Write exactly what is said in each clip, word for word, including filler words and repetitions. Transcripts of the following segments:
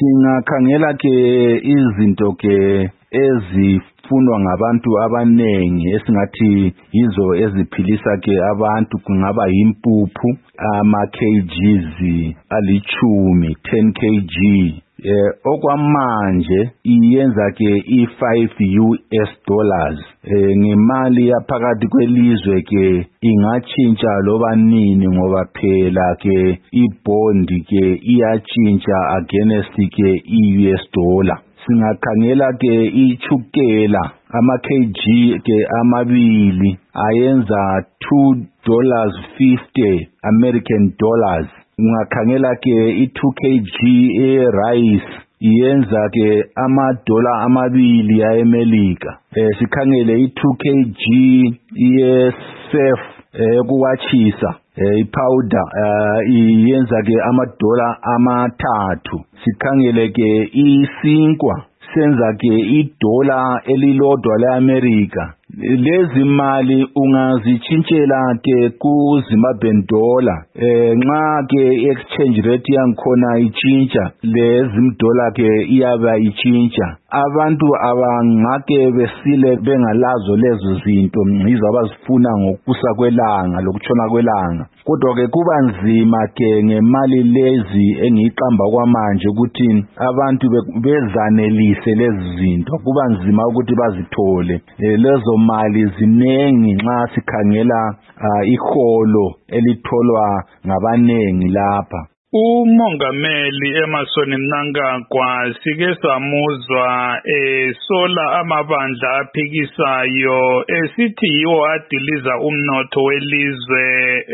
Singakhangela ke izinto ke ezifunwa ngabantu abanengi esingathi yizo eziphilisa ke abantu, kungaba yimpuphu ama kgs alichumi ten kg. Eh okwamanje iyenza ke i five U S dollars eh ngemali yaphakathi kwelizwe ke ingatshintsha loba nini ngoba phela ke ibond ke iyatshintsha against ke i U S dollar. Singakhangela ke ichukela ama kg ke amabili ayenza two dollars fifty American dollars. Ungakhangela ke i two kg e rice iyenza ke ama dollar amabili ayemelika. Eh sikhangele i two kg ye surf eh kuwachisa eh i-powder uh, iyenza ke ama dollar amathathu. Sikhangele ke isinkwa senza ke idola elilodwa leAmerica. Lezi mali ungazitshintshela ke ku Zimbabwean dollar eh nxa ke exchange rate yankhona itshintsha lezi dollar ke iyaba itshintsha. Abantu abangake besile bengalazo lezo zinto yizo abazifuna ngokusa kwelanga lokutshona kwelanga. Kodwa ke kuba nzima ke ngemali lezi engiqamba kwamanje ukuthi abantu bezanelise lezi zinto, kuba nzima ukuthi bazithole. E, lezo mali zinengi nxa sikhangela uh, iholo elitholwa ngabanengi lapha. Umongameli Emmerson Mnangagwa sike samuzwa esola amabandla aphikisayo esithi yiwo adiliza umnotho welizwe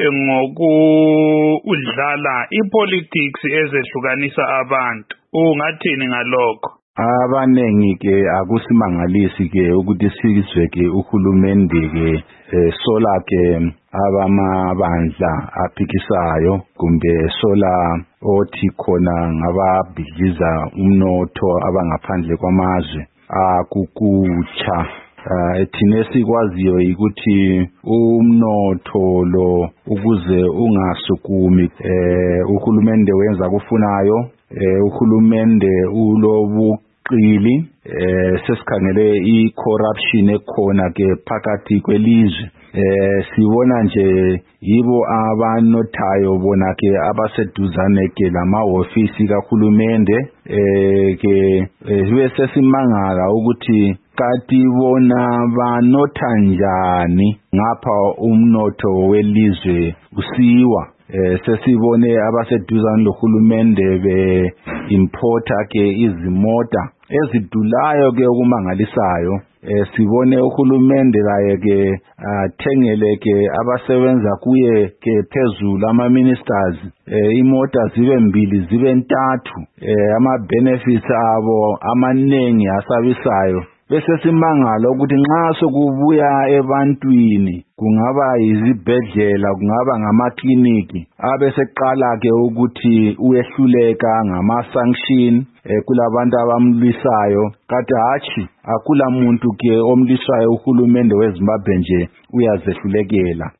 ngokudlala ipolitics ezehlukanisa abantu. Ungathini ngalokho? Abanengi ke akusimangalisi ke ukuthi sizwe ke uhulumende ke eh, sola ke abamabandla aphikisayo kumbe sola othi khona ngababhidliza umnotho abangaphandle kwamazwe akukutsha. Uh, thine sikwaziyo ukuthi umnotho lo ukuze ungasukumi eh, uhulumende wenza kufunayo. Eh, uhulumende ulobuqili eh, sesikhangele i-corruption ekhona ke phakathi kwelizwe. Eh sibona nje yibo abanothayo bona ke abaseduzane ke lamahofisi kahulumende eh ke bese simangala ukuthi kati bona banotha njani ngapha umnotho welizwe usiwa. Eh sesibone abaseduzane lohulumende be importer ke izimota ezidulayo ke okumangalisayo. Eh sibone uhulumende laye ke athengele ke abasebenza kuye ke phezulu ama ministers eh imota zibe mbili zibe ntathu eh ama benefits abo amanengi asabisayo. Bese simangala ukuthi nxa sokubuya ebantwini kungaba yizibhedlela kungaba ngamakliniki abeseqala ke ukuthi uyehluleka ngama sanction eh kulabantu abamlisayo kade hachi akula muntu ke omlisayo uhulumende weZimbabwe nje uyazehlulekela.